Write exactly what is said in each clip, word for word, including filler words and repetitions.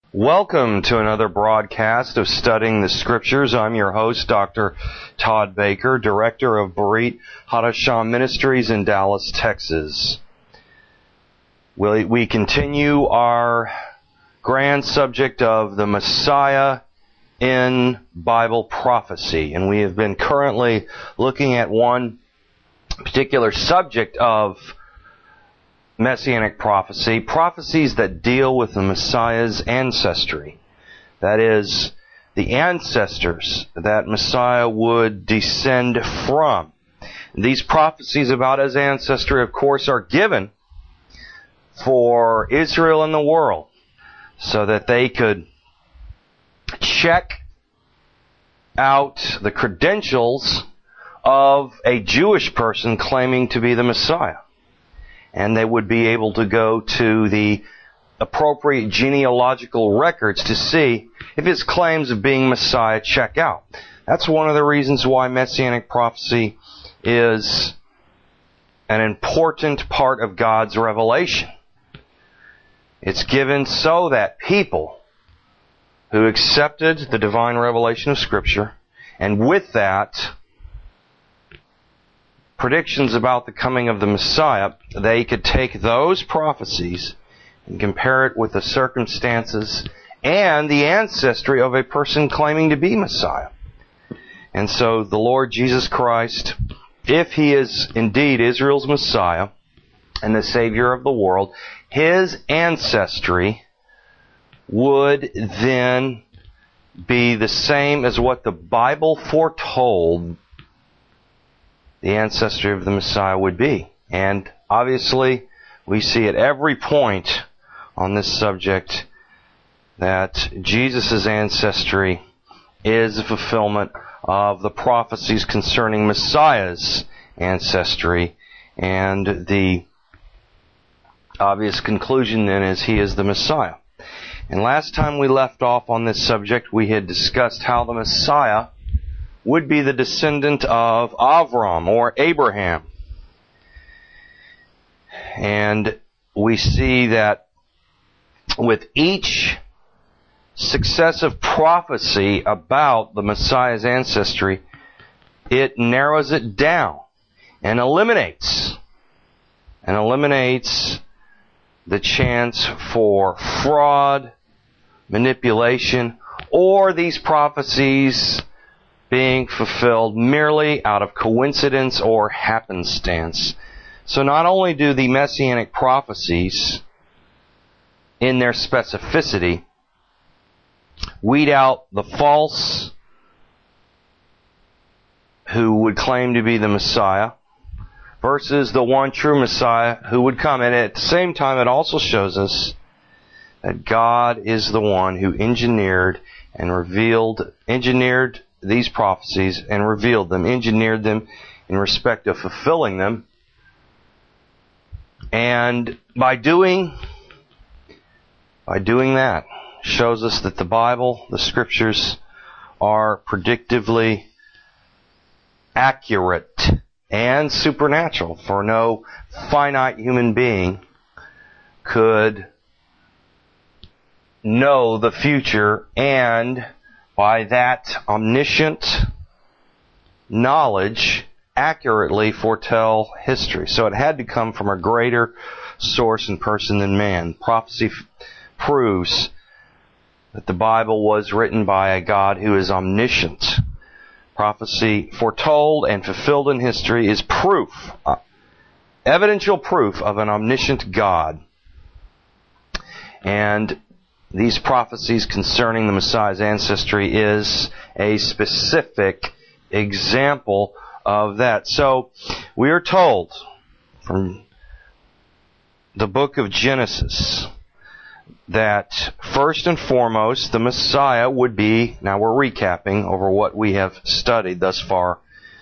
Welcome to another broadcast of Studying the Scriptures. I'm your host, Doctor Todd Baker, Director of Berit Hadasham Ministries in Dallas, Texas. We, we continue our grand subject of the Messiah in Bible prophecy, and we have been currently looking at one particular subject of Messianic prophecy, prophecies that deal with the Messiah's ancestry. That is, the ancestors that Messiah would descend from. These prophecies about his ancestry, of course, are given for Israel and the world so that they could check out the credentials of a Jewish person claiming to be the Messiah. And they would be able to go to the appropriate genealogical records to see if his claims of being Messiah check out. That's one of the reasons why Messianic prophecy is an important part of God's revelation. It's given so that people who accepted the divine revelation of Scripture, and with that, predictions about the coming of the Messiah, they could take those prophecies and compare it with the circumstances and the ancestry of a person claiming to be Messiah. And so the Lord Jesus Christ, if He is indeed Israel's Messiah and the Savior of the world, His ancestry would then be the same as what the Bible foretold the ancestry of the Messiah would be. And obviously, we see at every point on this subject that Jesus' ancestry is a fulfillment of the prophecies concerning Messiah's ancestry. And the obvious conclusion then is he is the Messiah. And last time we left off on this subject, we had discussed how the Messiah would be the descendant of Avram or Abraham. And we see that with each successive prophecy about the Messiah's ancestry, it narrows it down and eliminates and eliminates the chance for fraud, manipulation, or these prophecies being fulfilled merely out of coincidence or happenstance. So not only do the Messianic prophecies, in their specificity, weed out the false who would claim to be the Messiah versus the one true Messiah who would come. And at the same time, it also shows us that God is the one who engineered and revealed, engineered these prophecies and revealed them, engineered them in respect of fulfilling them. And by doing, by doing that, shows us that the Bible, the Scriptures, are predictively accurate and supernatural, for no finite human being could know the future and by that omniscient knowledge accurately foretell history. So it had to come from a greater source and person than man. Prophecy f- proves that the Bible was written by a God who is omniscient. Prophecy foretold and fulfilled in history is proof, uh, evidential proof of an omniscient God. And these prophecies concerning the Messiah's ancestry is a specific example of that. So, we are told from the book of Genesis that first and foremost the Messiah would be, now we're recapping over what we have studied thus far,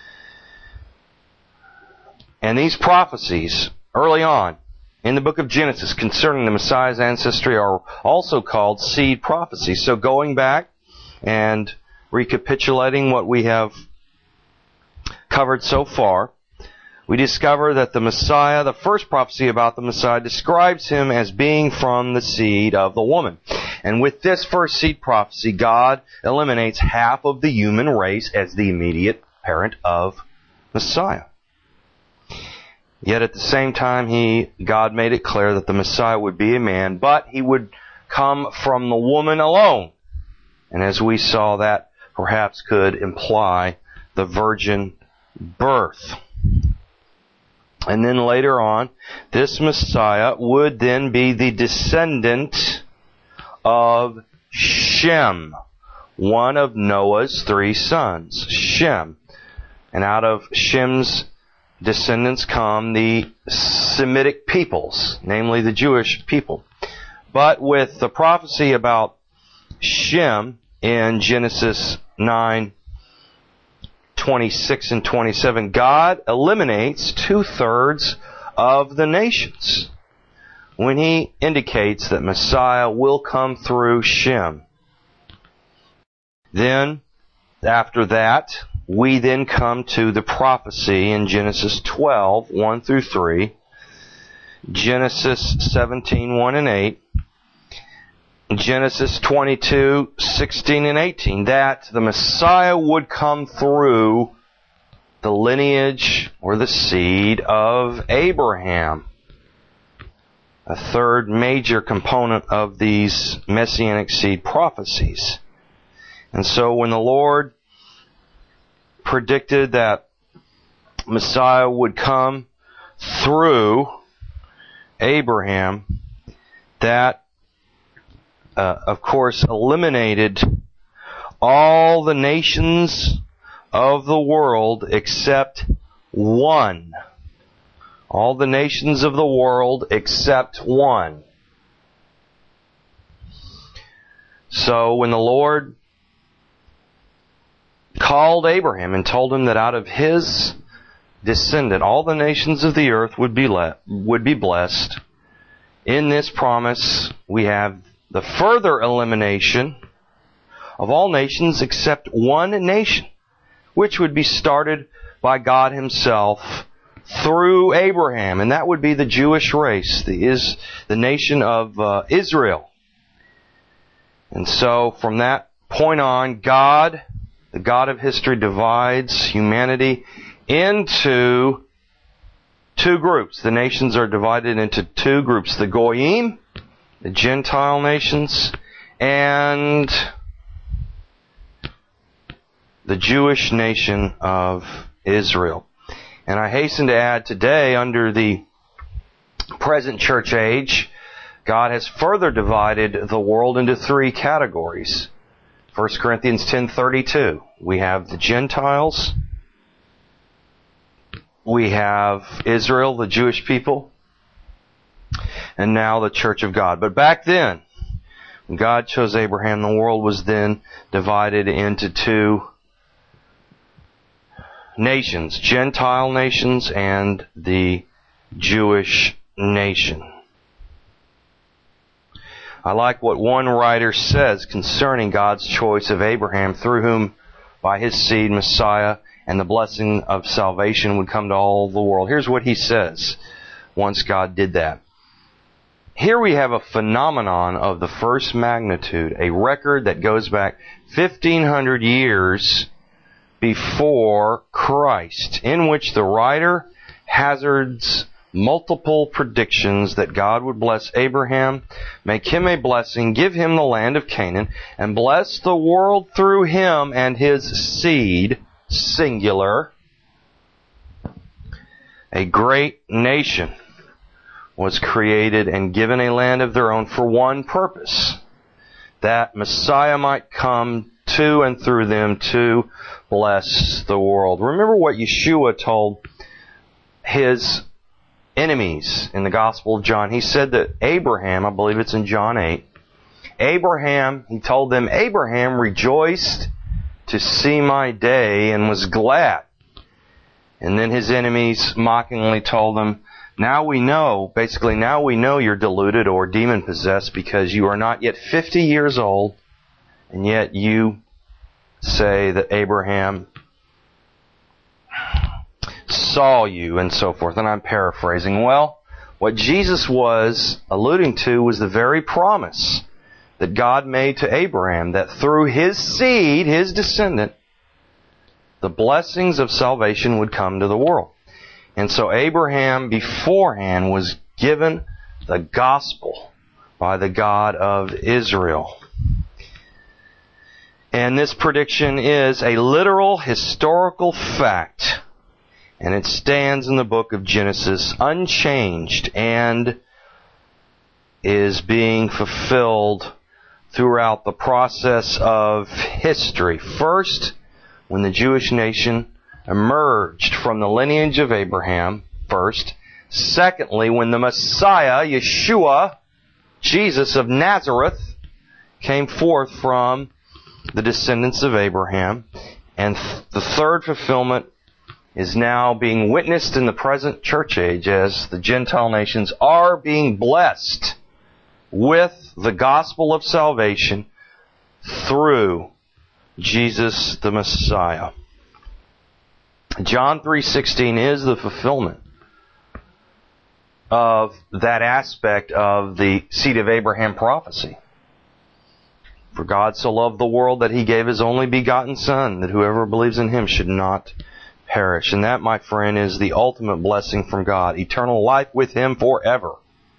and these prophecies early on in the book of Genesis concerning the Messiah's ancestry are also called seed prophecies. So going back and recapitulating what we have covered so far, we discover that the Messiah, the first prophecy about the Messiah, describes him as being from the seed of the woman. And with this first seed prophecy, God eliminates half of the human race as the immediate parent of Messiah. Yet at the same time, he, God made it clear that the Messiah would be a man, but he would come from the woman alone. And as we saw, that perhaps could imply the virgin birth. And then later on, this Messiah would then be the descendant of Shem, one of Noah's three sons, Shem. And out of Shem's descendants come the Semitic peoples, namely the Jewish people. But with the prophecy about Shem in Genesis nine, twenty-six and twenty-seven, God eliminates two-thirds of the nations when He indicates that Messiah will come through Shem. Then, after that, we then come to the prophecy in Genesis twelve, one through three, Genesis seventeen, one and eight, Genesis twenty-two, sixteen and eighteen, that the Messiah would come through the lineage or the seed of Abraham. A third major component of these messianic seed prophecies. And so when the Lord predicted that Messiah would come through Abraham, that Uh, of course, eliminated all the nations of the world except one. All the nations of the world except one. So when the Lord called Abraham and told him that out of his descendant all the nations of the earth would be le- would be blessed, in this promise we have the further elimination of all nations except one nation, which would be started by God Himself through Abraham, and that would be the Jewish race, the is the nation of uh, Israel. And so, from that point on, God, the God of history, divides humanity into two groups. The nations are divided into two groups: the Goyim, the Gentile nations, and the Jewish nation of Israel. And I hasten to add, today, under the present church age, God has further divided the world into three categories. First Corinthians ten thirty-two. We have the Gentiles, we have Israel, the Jewish people, and now the Church of God. But back then, when God chose Abraham, the world was then divided into two nations, Gentile nations and the Jewish nation. I like what one writer says concerning God's choice of Abraham, through whom, by his seed, Messiah and the blessing of salvation would come to all the world. Here's what he says once God did that. Here we have a phenomenon of the first magnitude, a record that goes back fifteen hundred years before Christ, in which the writer hazards multiple predictions that God would bless Abraham, make him a blessing, give him the land of Canaan, and bless the world through him and his seed, singular. A great nation was created and given a land of their own for one purpose, that Messiah might come to and through them to bless the world. Remember what Yeshua told His enemies in the Gospel of John. He said that Abraham, I believe it's in John eight, Abraham, He told them, Abraham rejoiced to see my day and was glad. And then His enemies mockingly told him, now we know, basically now we know you're deluded or demon-possessed because you are not yet fifty years old, and yet you say that Abraham saw you, and so forth. And I'm paraphrasing. Well, what Jesus was alluding to was the very promise that God made to Abraham, that through his seed, his descendant, the blessings of salvation would come to the world. And so Abraham beforehand was given the gospel by the God of Israel. And this prediction is a literal historical fact. And it stands in the book of Genesis unchanged and is being fulfilled throughout the process of history. First, when the Jewish nation emerged from the lineage of Abraham, first. Secondly, when the Messiah, Yeshua, Jesus of Nazareth, came forth from the descendants of Abraham. And th- the third fulfillment is now being witnessed in the present church age as the Gentile nations are being blessed with the gospel of salvation through Jesus the Messiah. John three sixteen is the fulfillment of that aspect of the seed of Abraham prophecy. For God so loved the world that He gave His only begotten Son, that whoever believes in Him should not perish. And that, my friend, is the ultimate blessing from God. Eternal life with Him forever.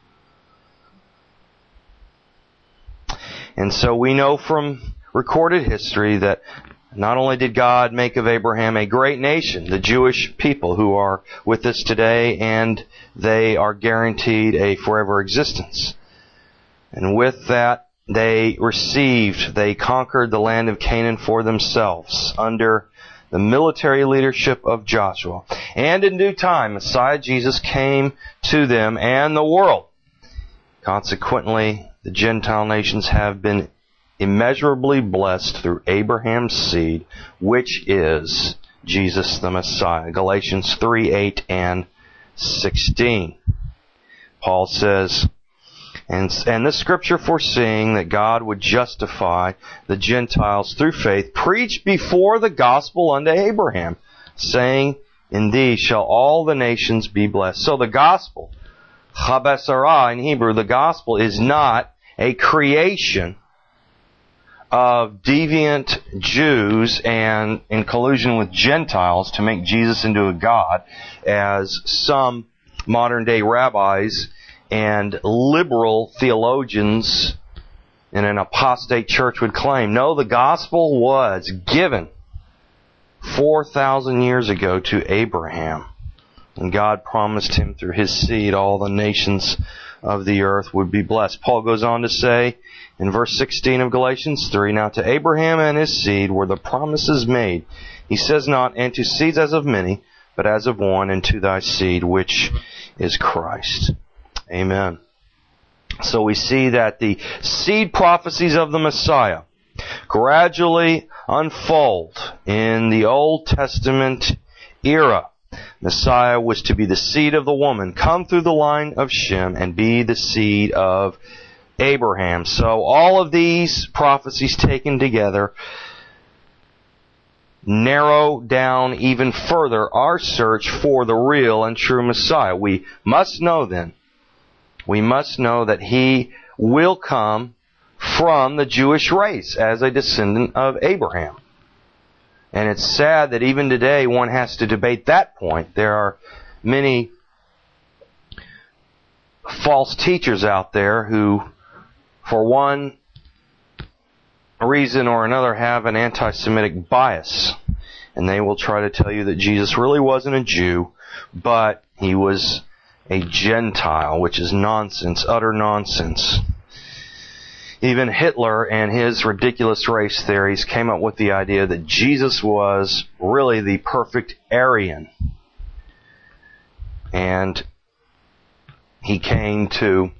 And so we know from recorded history that not only did God make of Abraham a great nation, the Jewish people who are with us today, and they are guaranteed a forever existence. And with that, they received, they conquered the land of Canaan for themselves under the military leadership of Joshua. And in due time, Messiah Jesus came to them and the world. Consequently, the Gentile nations have been immeasurably blessed through Abraham's seed, which is Jesus the Messiah. Galatians three, eight, and sixteen. Paul says, and, and the Scripture foreseeing that God would justify the Gentiles through faith, preached before the gospel unto Abraham, saying, in thee shall all the nations be blessed. So the gospel, Chabesarah in Hebrew, the gospel is not a creation of deviant Jews and in collusion with Gentiles to make Jesus into a god, as some modern day rabbis and liberal theologians in an apostate church would claim. No, the gospel was given four thousand years ago to Abraham. And God promised him through his seed all the nations of the earth would be blessed. Paul goes on to say in verse sixteen of Galatians three, now to Abraham and his seed were the promises made. He says not, and to seeds as of many, but as of one, and to thy seed, which is Christ. Amen. So we see that the seed prophecies of the Messiah gradually unfold in the Old Testament era. Messiah was to be the seed of the woman, come through the line of Shem, and be the seed of Abraham. So all of these prophecies taken together narrow down even further our search for the real and true Messiah. We must know then, we must know that He will come from the Jewish race as a descendant of Abraham. And it's sad that even today one has to debate that point. There are many false teachers out there who, for one reason or another, have an anti-Semitic bias. And they will try to tell you that Jesus really wasn't a Jew, but He was a Gentile, which is nonsense, utter nonsense. Even Hitler and his ridiculous race theories came up with the idea that Jesus was really the perfect Aryan. And He came to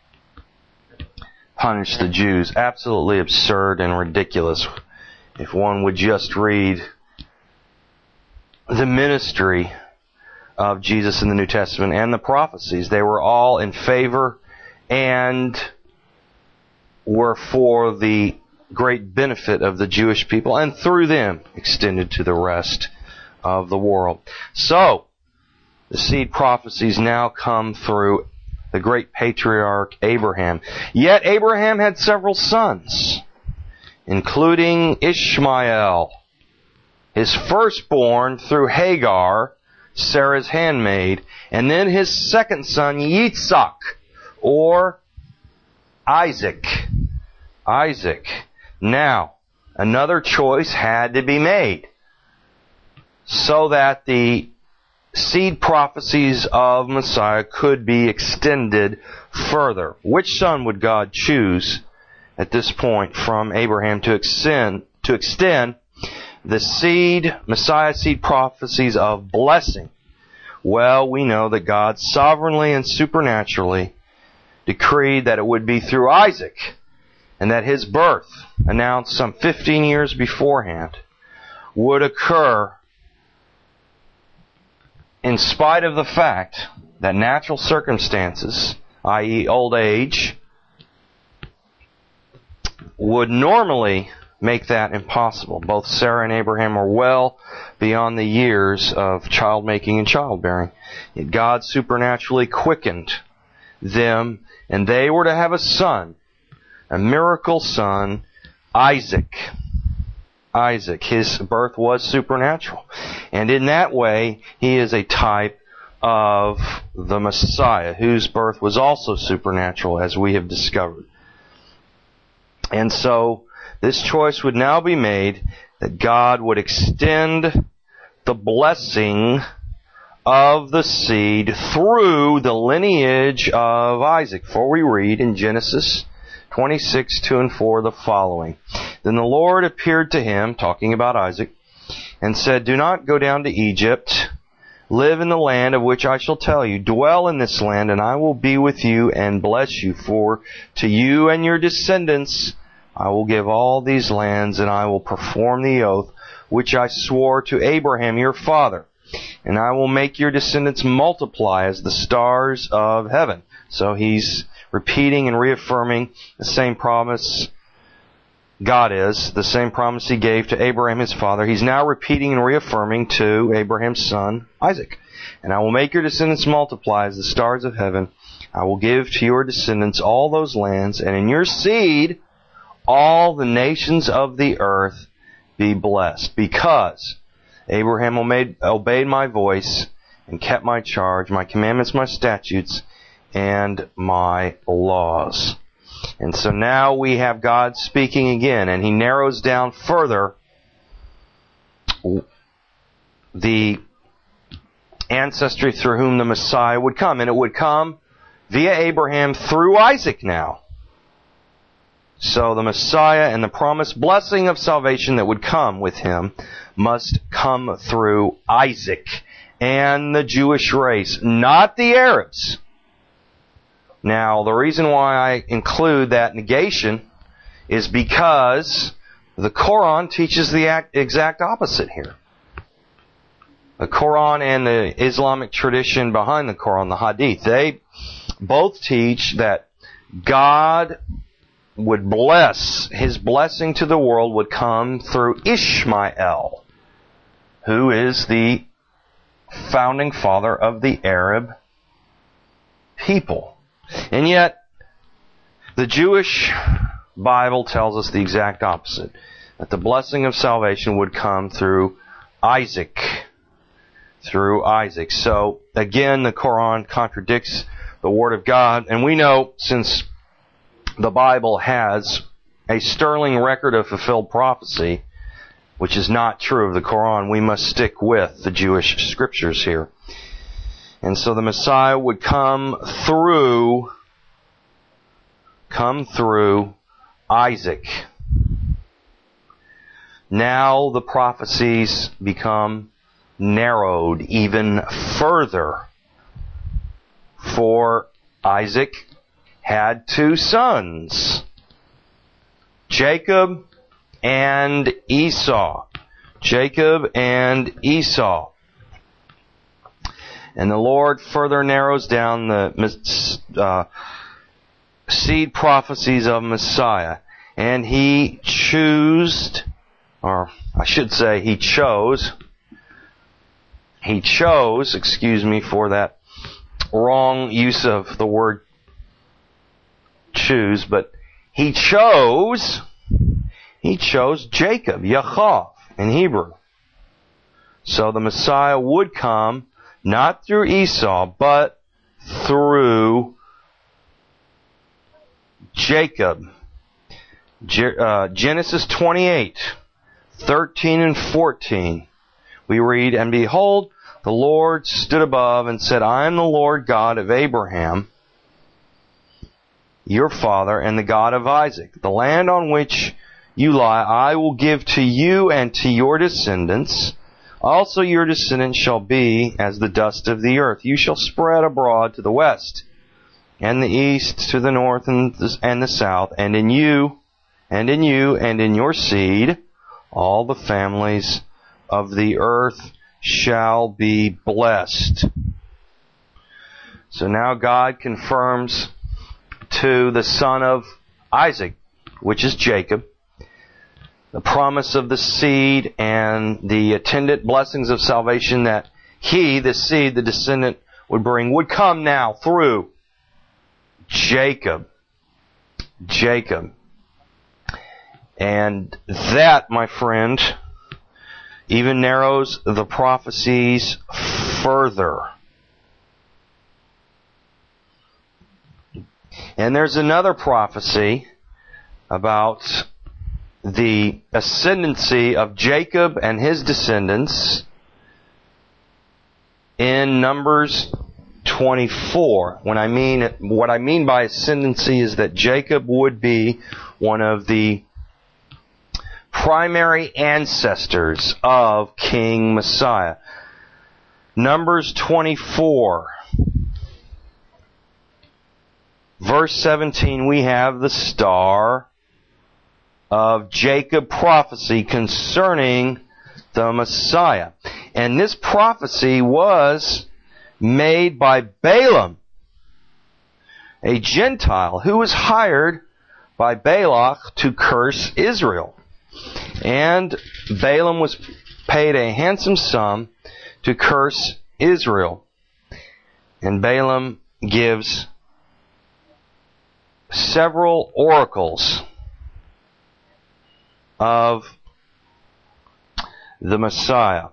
punish the Jews. Absolutely absurd and ridiculous. If one would just read the ministry of Jesus in the New Testament and the prophecies, they were all in favor and were for the great benefit of the Jewish people, and through them extended to the rest of the world. So, the seed prophecies now come through the great patriarch Abraham. Yet Abraham had several sons, including Ishmael, his firstborn through Hagar, Sarah's handmaid, and then his second son, Yitzhak, or Isaac. Isaac. Now, another choice had to be made so that the seed prophecies of Messiah could be extended further. Which son would God choose at this point from Abraham to extend, to extend the seed, Messiah seed prophecies of blessing? Well, we know that God sovereignly and supernaturally decreed that it would be through Isaac, and that his birth, announced some fifteen years beforehand, would occur in spite of the fact that natural circumstances, that is old age, would normally make that impossible. Both Sarah and Abraham were well beyond the years of child-making and childbearing. Yet God supernaturally quickened them, and they were to have a son, a miracle son, Isaac. Isaac. His birth was supernatural. And in that way, he is a type of the Messiah, whose birth was also supernatural, as we have discovered. And so, this choice would now be made that God would extend the blessing of the seed through the lineage of Isaac. For we read in Genesis twenty-six, two and four the following. Then the Lord appeared to him, talking about Isaac, and said, Do not go down to Egypt. Live in the land of which I shall tell you. Dwell in this land, and I will be with you and bless you. For to you and your descendants I will give all these lands, and I will perform the oath which I swore to Abraham your father. And I will make your descendants multiply as the stars of heaven. So he's repeating and reaffirming the same promise God is, the same promise he gave to Abraham his father. He's now repeating and reaffirming to Abraham's son, Isaac. And I will make your descendants multiply as the stars of heaven. I will give to your descendants all those lands, and in your seed all the nations of the earth be blessed. Because Abraham obeyed my voice and kept my charge, my commandments, my statutes, and my laws. And so now we have God speaking again, and he narrows down further the ancestry through whom the Messiah would come. And it would come via Abraham through Isaac now. So the Messiah and the promised blessing of salvation that would come with him must come through Isaac and the Jewish race, not the Arabs. Now, the reason why I include that negation is because the Quran teaches the exact opposite here. The Quran and the Islamic tradition behind the Quran, the Hadith, they both teach that God would bless, his blessing to the world would come through Ishmael, who is the founding father of the Arab people. And yet, the Jewish Bible tells us the exact opposite, that the blessing of salvation would come through Isaac. Through Isaac. So, again, the Quran contradicts the Word of God, and we know, since the Bible has a sterling record of fulfilled prophecy, which is not true of the Quran, we must stick with the Jewish scriptures here. And so the Messiah would come through, come through Isaac. Now the prophecies become narrowed even further. For Isaac had two sons, Jacob and Esau. Jacob and Esau. And the Lord further narrows down the uh, seed prophecies of Messiah. And he chose, or I should say he chose, he chose, excuse me for that wrong use of the word choose, but he chose, he chose Jacob, Yaakov in Hebrew. So the Messiah would come not through Esau, but through Jacob. Uh, Genesis twenty-eight, thirteen and fourteen. We read, "And behold, the Lord stood above and said, I am the Lord God of Abraham, your father, and the God of Isaac. The land on which you lie I will give to you and to your descendants. Also your descendants shall be as the dust of the earth. You shall spread abroad to the west, and the east, to the north and the, and the south, and in you, and in you, and in your seed, all the families of the earth shall be blessed." So now God confirms to the son of Isaac, which is Jacob, the promise of the seed and the attendant blessings of salvation that he, the seed, the descendant, would bring, would come now through Jacob. Jacob. And that, my friend, even narrows the prophecies further. And there's another prophecy about the ascendancy of Jacob and his descendants in Numbers twenty-four. When I mean, what I mean by ascendancy is that Jacob would be one of the primary ancestors of King Messiah. Numbers twenty-four, verse seventeen, we have the star of Jacob prophecy concerning the Messiah. And this prophecy was made by Balaam, a Gentile who was hired by Balak to curse Israel. And Balaam was paid a handsome sum to curse Israel. And Balaam gives several oracles of the Messiah.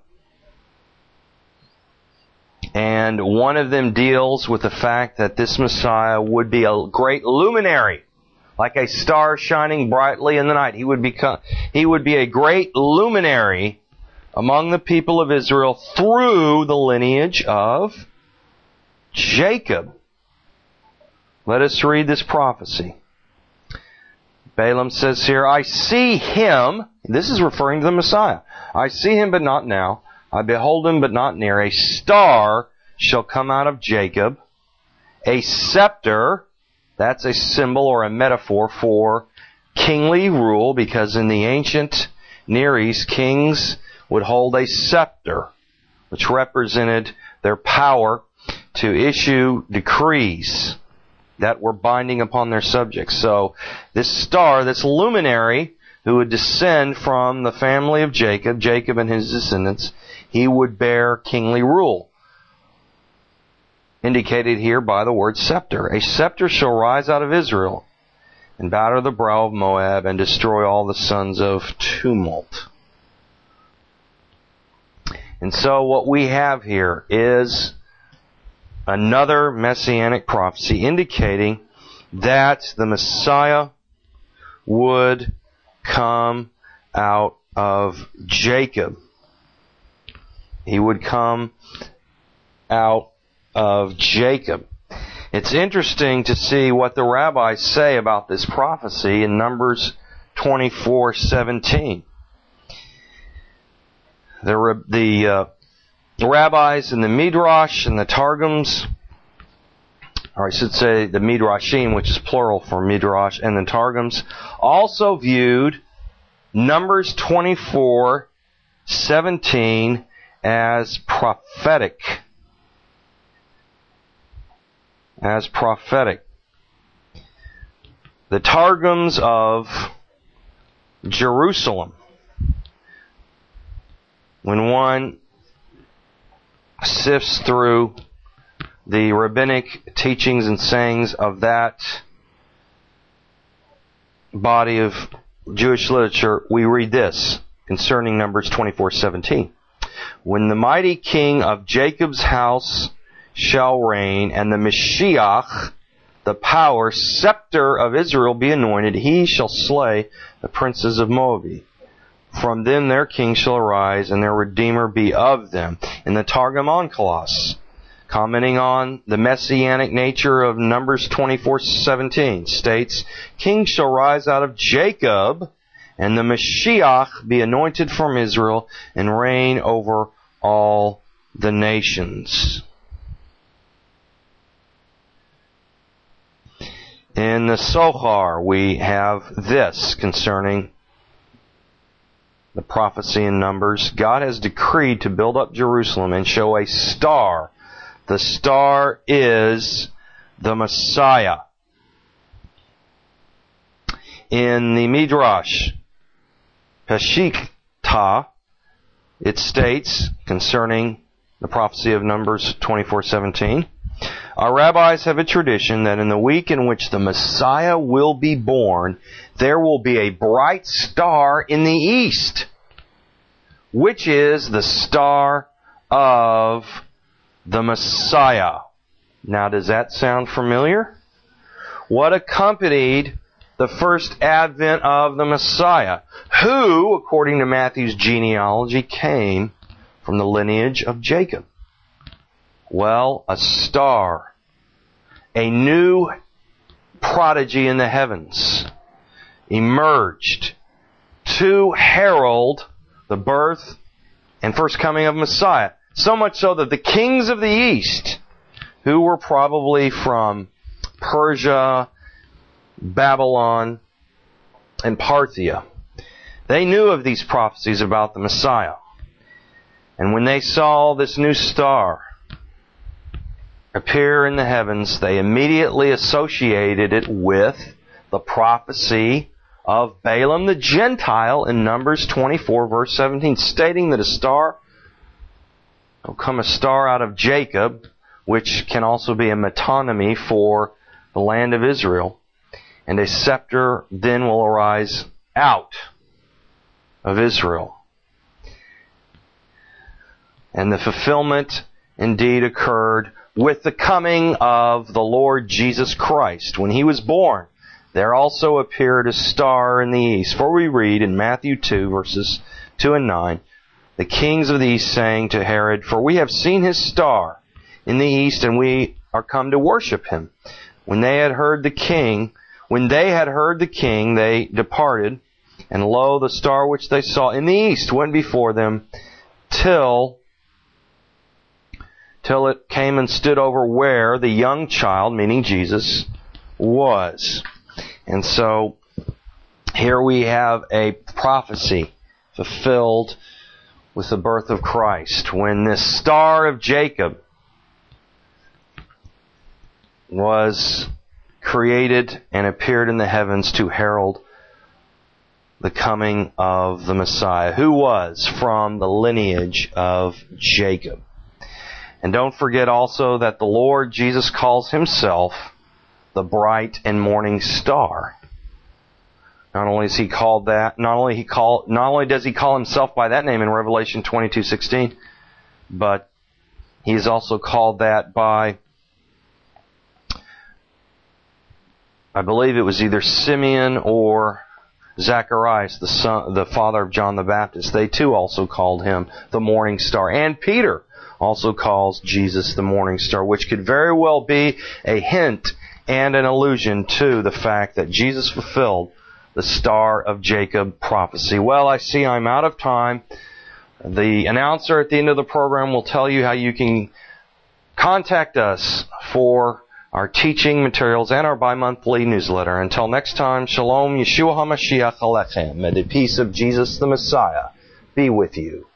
And one of them deals with the fact that this Messiah would be a great luminary, like a star shining brightly in the night. He would become, he would be a great luminary among the people of Israel through the lineage of Jacob. Let us read this prophecy. Balaam says here, I see him, this is referring to the Messiah, I see him but not now, I behold him but not near, a star shall come out of Jacob, a scepter, that's a symbol or a metaphor for kingly rule, because in the ancient Near East, kings would hold a scepter, which represented their power to issue decrees that were binding upon their subjects. So this star, this luminary, who would descend from the family of Jacob, Jacob and his descendants, he would bear kingly rule, indicated here by the word scepter. A scepter shall rise out of Israel and batter the brow of Moab and destroy all the sons of tumult. And so what we have here is another messianic prophecy indicating that the Messiah would come out of Jacob. He would come out of Jacob. It's interesting to see what the rabbis say about this prophecy in Numbers twenty-four seventeen. The, the, uh, the rabbis and the Midrash and the Targums, or I should say the Midrashim, which is plural for Midrash, and the Targums, also viewed Numbers twenty-four seventeen as prophetic. As prophetic. The Targums of Jerusalem, when one sifts through the rabbinic teachings and sayings of that body of Jewish literature, we read this concerning Numbers twenty-four seventeen. When the mighty king of Jacob's house shall reign, and the Mashiach, the power, scepter of Israel, be anointed, he shall slay the princes of Moab. From them their king shall arise, and their Redeemer be of them. In the Targum Onkelos, commenting on the messianic nature of Numbers twenty-four seventeen, states, King shall rise out of Jacob, and the Mashiach be anointed from Israel, and reign over all the nations. In the Sohar, we have this concerning the prophecy in Numbers. God has decreed to build up Jerusalem and show a star. The star is the Messiah. In the Midrash Peshitta, it states concerning the prophecy of Numbers twenty-four seventeen, our rabbis have a tradition that in the week in which the Messiah will be born, there will be a bright star in the east, which is the star of the Messiah. Now, does that sound familiar? What accompanied the first advent of the Messiah, who, according to Matthew's genealogy, came from the lineage of Jacob? Well, a star, a new prodigy in the heavens, emerged to herald the birth and first coming of Messiah. So much so that the kings of the East, who were probably from Persia, Babylon, and Parthia, they knew of these prophecies about the Messiah. And when they saw this new star appear in the heavens, they immediately associated it with the prophecy of Balaam the Gentile in Numbers twenty-four verse seventeen, stating that a star will come, a star out of Jacob, which can also be a metonymy for the land of Israel, and a scepter then will arise out of Israel. And the fulfillment indeed occurred with the coming of the Lord Jesus Christ. When He was born, there also appeared a star in the east. For we read in Matthew two, verses two and nine, the kings of the east saying to Herod, For we have seen his star in the east, and we are come to worship him. When they had heard the king, when they had heard the king, they departed, and lo, the star which they saw in the east went before them, till till it came and stood over where the young child, meaning Jesus, was. And so, here we have a prophecy fulfilled with the birth of Christ. When this star of Jacob was created and appeared in the heavens to herald the coming of the Messiah, who was from the lineage of Jacob. And don't forget also that the Lord Jesus calls Himself the bright and morning star. Not only is He called that, not only he call, not only does He call Himself by that name in Revelation twenty-two sixteen, but He is also called that by, I believe it was either Simeon or Zacharias, the son, the father of John the Baptist. They too also called Him the morning star. And Peter also calls Jesus the morning star, which could very well be a hint and an allusion to the fact that Jesus fulfilled the Star of Jacob prophecy. Well, I see I'm out of time. The announcer at the end of the program will tell you how you can contact us for our teaching materials and our bi-monthly newsletter. Until next time, Shalom, Yeshua HaMashiach Alechem. May the peace of Jesus the Messiah be with you.